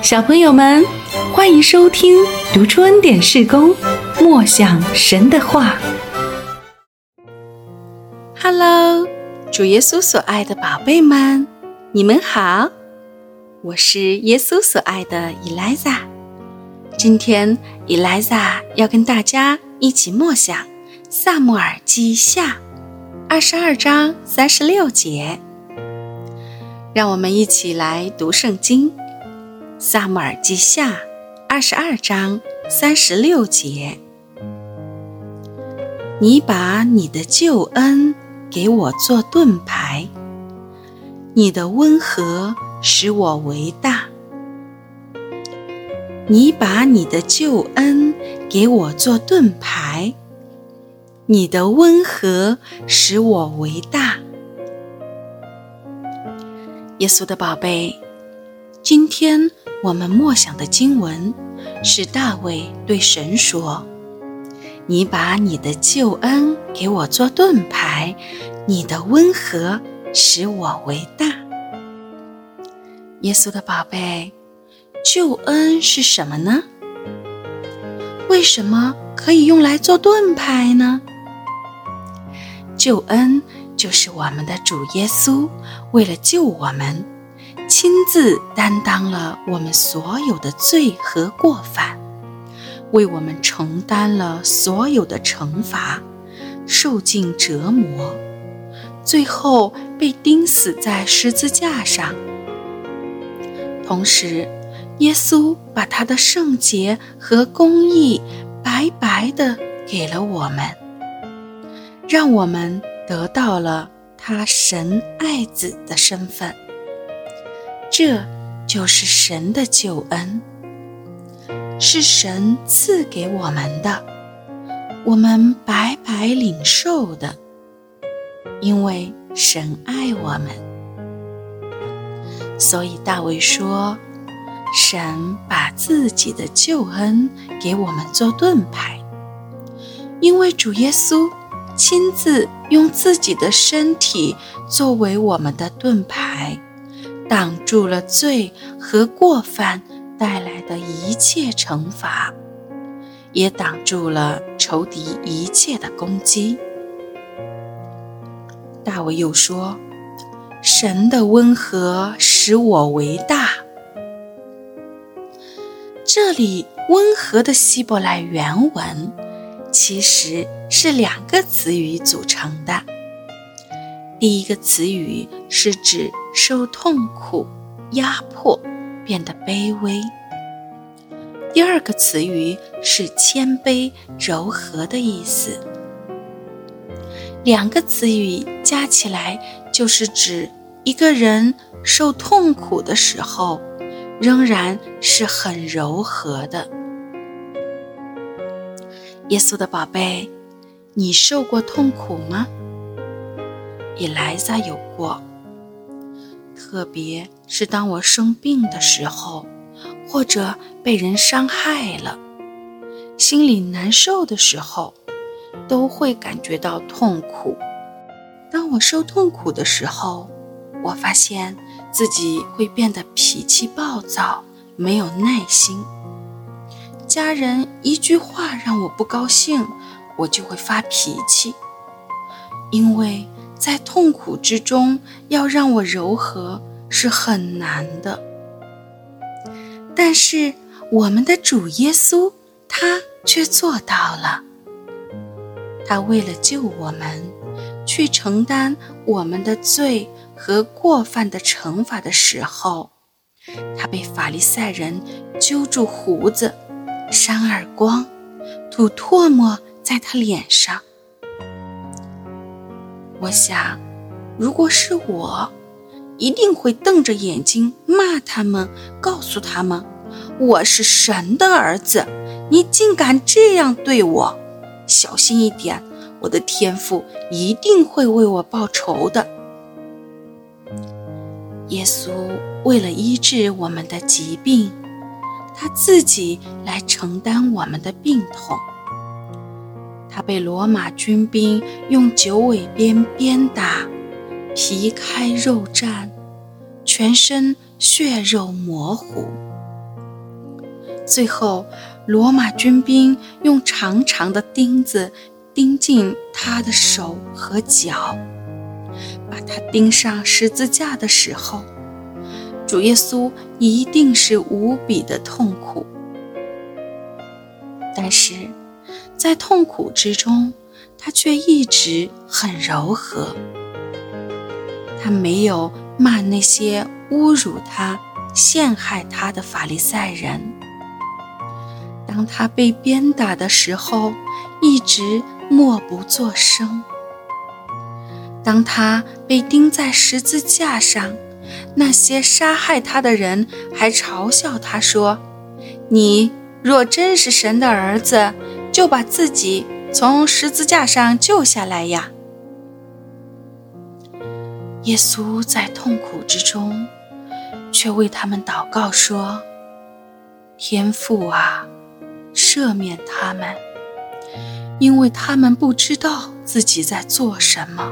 小朋友们，欢迎收听读出恩典事工，默想神的话。Hello， 主耶稣所爱的宝贝们，你们好，我是耶稣所爱的以莱撒。今天以莱撒要跟大家一起默想撒母耳记下22章36节，让我们一起来读圣经。撒母耳记下22章36节，你把你的救恩给我做盾牌，你的温和使我为大。你把你的救恩给我做盾牌，你的温和使我为大。耶稣的宝贝，今天我们默想的经文是大卫对神说，你把你的救恩给我做盾牌，你的温和使我为大。耶稣的宝贝，救恩是什么呢？为什么可以用来做盾牌呢？救恩就是我们的主耶稣为了救我们，亲自担当了我们所有的罪和过犯，为我们承担了所有的惩罚，受尽折磨，最后被钉死在十字架上。同时，耶稣把他的圣洁和公义白白地给了我们，让我们得到了他神爱子的身份。这就是神的救恩，是神赐给我们的，我们白白领受的，因为神爱我们。所以大卫说，神把自己的救恩给我们做盾牌，因为主耶稣亲自用自己的身体作为我们的盾牌，挡住了罪和过犯带来的一切惩罚，也挡住了仇敌一切的攻击。大卫又说，神的温和使我为大。这里温和的希伯来原文其实是两个词语组成的。第一个词语是指受痛苦、压迫，变得卑微。第二个词语是谦卑、柔和的意思。两个词语加起来就是指一个人受痛苦的时候，仍然是很柔和的。耶稣的宝贝，你受过痛苦吗？以莱撒有过，特别是当我生病的时候，或者被人伤害了，心里难受的时候，都会感觉到痛苦。当我受痛苦的时候，我发现自己会变得脾气暴躁，没有耐心。家人一句话让我不高兴，我就会发脾气。因为在痛苦之中，要让我柔和是很难的。但是我们的主耶稣，他却做到了。他为了救我们，去承担我们的罪和过犯的惩罚的时候，他被法利赛人揪住胡子，扇耳光，吐唾沫在他脸上。我想，如果是我，一定会瞪着眼睛骂他们，告诉他们，我是神的儿子，你竟敢这样对我，小心一点，我的天父一定会为我报仇的。耶稣为了医治我们的疾病，他自己来承担我们的病痛。他被罗马军兵用九尾鞭鞭打，皮开肉绽，全身血肉模糊。 最后，罗马军兵用长长的钉子钉进他的手和脚，把他钉上十字架的时候，主耶稣一定是无比的痛苦。但是在痛苦之中，他却一直很柔和。他没有骂那些侮辱他、陷害他的法利赛人。当他被鞭打的时候，一直默不作声。当他被钉在十字架上，那些杀害他的人还嘲笑他说：“你若真是神的儿子，就把自己从十字架上救下来呀。”耶稣在痛苦之中，却为他们祷告说：“天父啊，赦免他们，因为他们不知道自己在做什么。”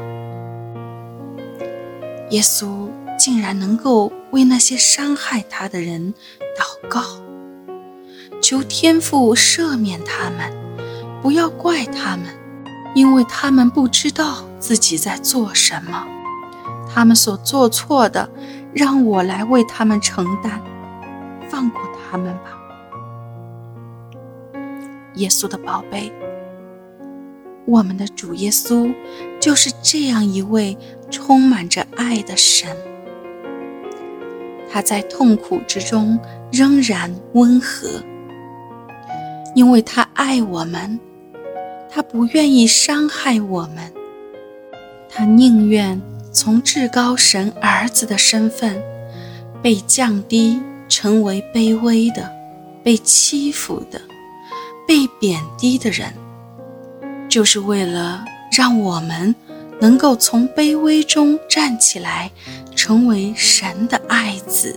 耶稣竟然能够为那些伤害他的人祷告，求天父赦免他们，不要怪他们，因为他们不知道自己在做什么。他们所做错的，让我来为他们承担，放过他们吧。耶稣的宝贝，我们的主耶稣就是这样一位充满着爱的神。他在痛苦之中仍然温和，因为他爱我们，他不愿意伤害我们，他宁愿从至高神儿子的身份被降低，成为卑微的、被欺负的、被贬低的人，就是为了让我们能够从卑微中站起来，成为神的爱子。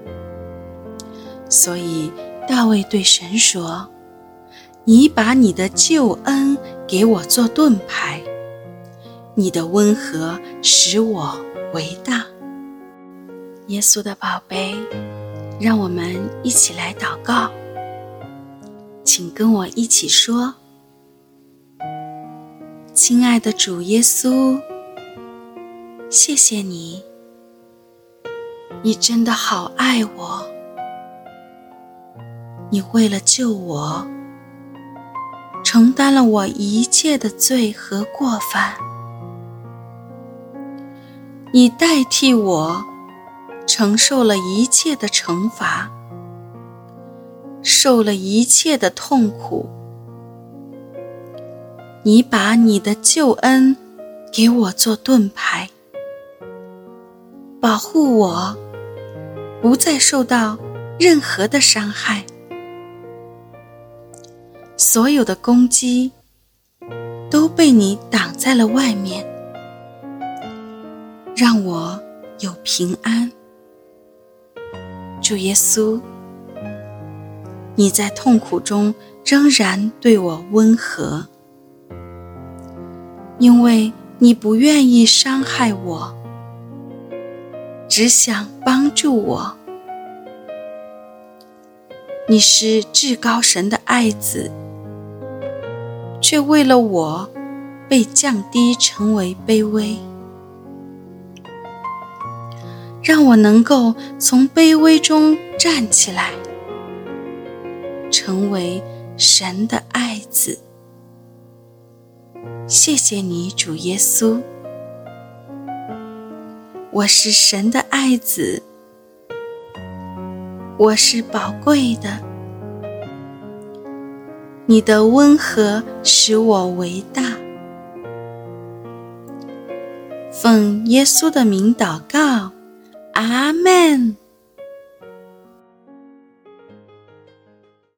所以大卫对神说：“你把你的救恩给我做盾牌，你的温和使我为大。”耶稣的宝贝，让我们一起来祷告，请跟我一起说：亲爱的主耶稣，谢谢你，你真的好爱我，你为了救我，承担了我一切的罪和过犯，你代替我承受了一切的惩罚，受了一切的痛苦。你把你的救恩给我做盾牌，保护我不再受到任何的伤害，所有的攻击都被你挡在了外面，让我有平安。主耶稣，你在痛苦中仍然对我温和，因为你不愿意伤害我，只想帮助我。你是至高神的爱子，却为了我被降低成为卑微，让我能够从卑微中站起来，成为神的爱子。谢谢你，主耶稣，我是神的爱子，我是宝贵的，你的温和使我为大。奉耶稣的名祷告，阿们。